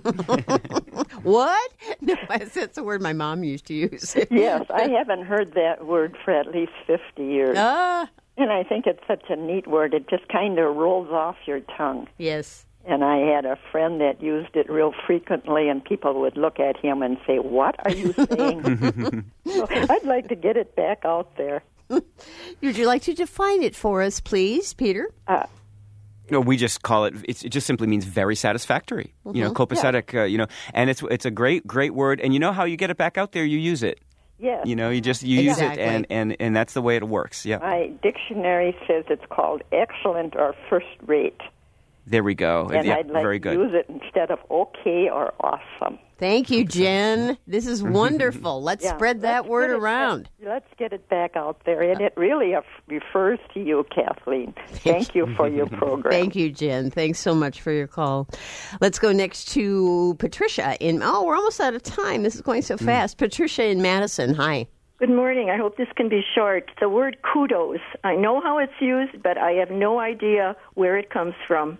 What? No, that's a word my mom used to use. Yes, I haven't heard that word for at least fifty years. Ah. And I think it's such a neat word. It just kind of rolls off your tongue. Yes. And I had a friend that used it real frequently, and people would look at him and say, "What are you saying?" So I'd like to get it back out there. Would you like to define it for us, please, Peter? Uh, No, we just call it. It's, it just simply means very satisfactory. Mm-hmm. You know, copacetic. Yeah. Uh, you know, and it's it's a great great word. And you know how you get it back out there? You use it. Yes. You know, you just you exactly. use it, and, and, and that's the way it works. Yeah. My dictionary says it's called excellent or first rate. There we go. And yeah, I'd like very to good. use it instead of okay or awesome. Thank you, Jen. This is wonderful. Let's Yeah, spread that let's word get it around. back- let's get it back out there. And it really af- refers to you, Kathleen. Thank you for your program. Thank you, Jen. Thanks so much for your call. Let's go next to Patricia in, oh, we're almost out of time. This is going so fast. Patricia in Madison. Hi. Good morning. I hope this can be short. The word kudos. I know how it's used, but I have no idea where it comes from.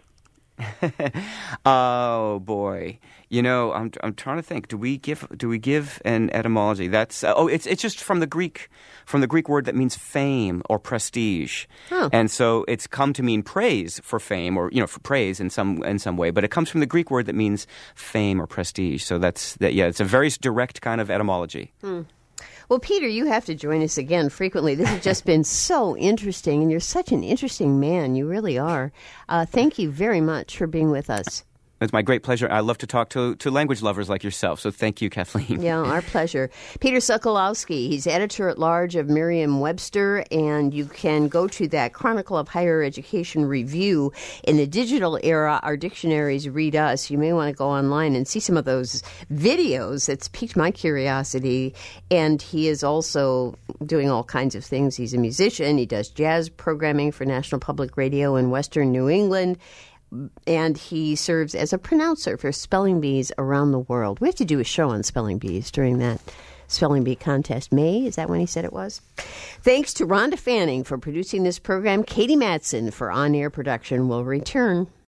Oh boy, you know, I'm I'm trying to think. Do we give do we give an etymology? That's uh, oh, it's it's just from the Greek, from the Greek word that means fame or prestige, huh. and so it's come to mean praise for fame or you know for praise in some in some way. But it comes from the Greek word that means fame or prestige. So that's that. Yeah, it's a very direct kind of etymology. Hmm. Well, Peter, you have to join us again frequently. This has just been so interesting, and you're such an interesting man. You really are. Uh, thank you very much for being with us. It's my great pleasure. I love to talk to, to language lovers like yourself, so thank you, Kathleen. Yeah, our pleasure. Peter Sokolowski, he's editor-at-large of Merriam-Webster, and you can go to that Chronicle of Higher Education review. In the digital era, our dictionaries read us. You may want to go online and see some of those videos. That's piqued my curiosity. And he is also doing all kinds of things. He's a musician. He does jazz programming for National Public Radio in Western New England. And he serves as a pronouncer for spelling bees around the world. We have to do a show on spelling bees during that spelling bee contest. May, is that when he said it was? Thanks to Rhonda Fanning for producing this program. Katie Matson for on-air production will return.